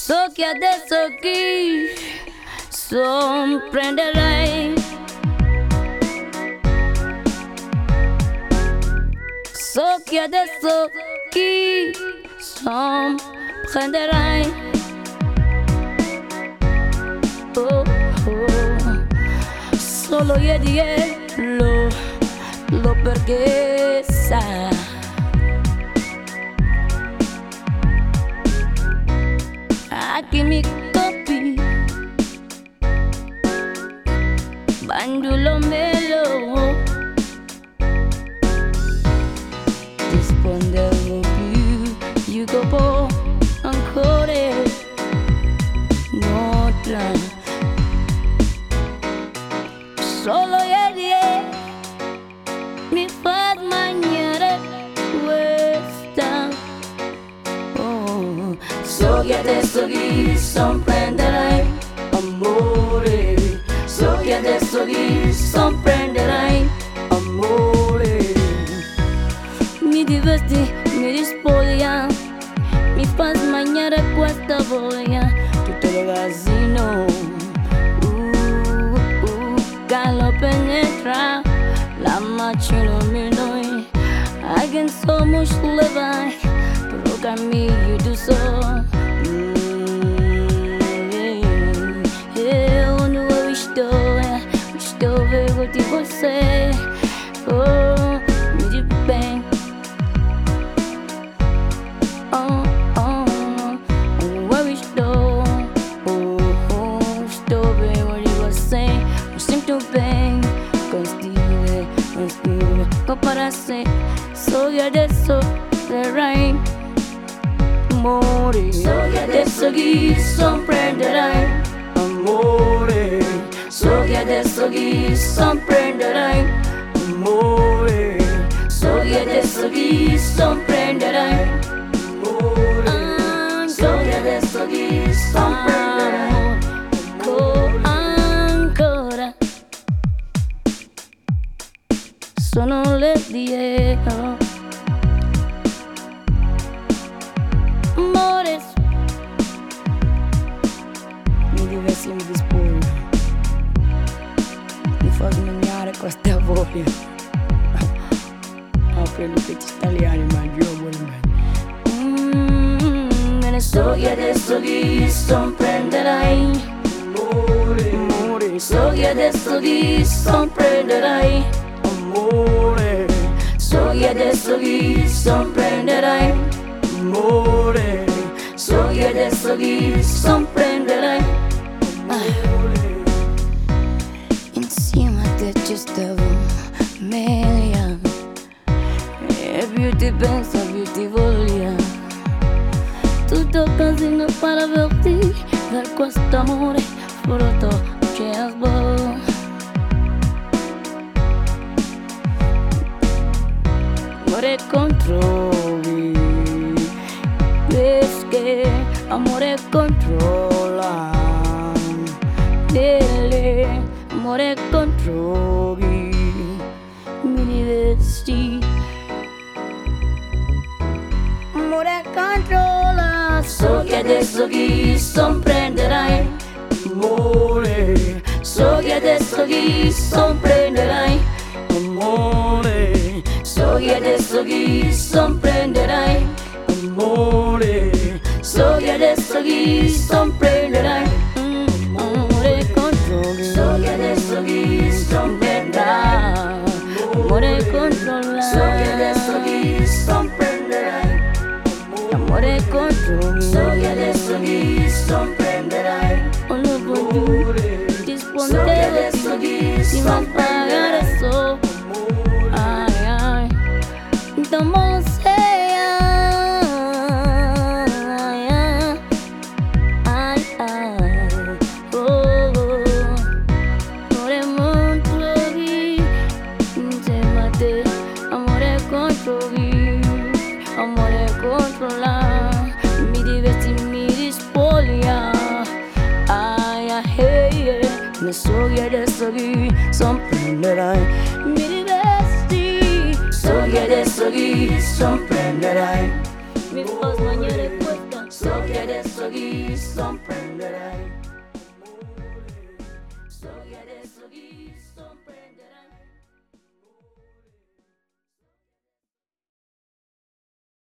So che adesso chi sorprenderai. So che adesso chi sorprenderai. Oh, oh. Solo ieri lo perché sa. A chi mi copi Bandulo melo rispondevo più Dico po' ancora un'altra. Solo ieri mi fa mangiare questa. Oh, so che adesso ti sorprenderai, amore. So che adesso ti sorprenderai, amore. Mi diverti, mi rispoglia, mi fa mangiare questa voglia. Tutto il casino, gallo penetra, la macchina minoi. I can so much live by, look at me, you do so. Onde eu estou vendo de você. Oh, me diz bem. Oh, onde eu estou. Oh, estou vendo de você. Me sinto bem contigo, comparação. So che adesso verrai, amore. So che adesso ti sorprenderai, amore. So che adesso ti sorprenderai, amore. So che adesso ti sorprenderai, amore. So che adesso ti sorprenderai, ancora. Sono le 10. Amore, mi diversi, mi dispone, mi fa smagliare questa voglia. Credo che ci italiani mangiano me ne so che adesso ti sorprenderai, amore. So che adesso ti sorprenderai, amore. So che adesso ti sorprenderai, amore. So che adesso ti sorprenderai, amore. Insieme a te ci stavo meglio. E più ti penso, più ti voglio. Tutto casino per averti, per questo amore frutto che asbo. Amore controlli, perché amore controlla, delle amore controlli, mi diverti, amore controlla. So che adesso ti sorprenderai, amore. So che adesso ti sorprenderai, amore. So che adesso ti sorprenderai, amore. So che adesso ti sorprenderai, amore controlli. So che adesso ti sorprenderai, amore controlla. So che adesso ti sorprenderai, amore controlli. So che adesso ti sorprenderai, amore. So che adesso ti sorprenderai, so. Don't say amore controlli, insieme a te, amore controlli, amore controlla, mi diverti, mi rispoglia. Ne so che adesso ti sorprenderai, mi diverti. So che adesso ti sorprenderai, mi fa sbagliare questa. So quieres seguir, comprenderai. So quieres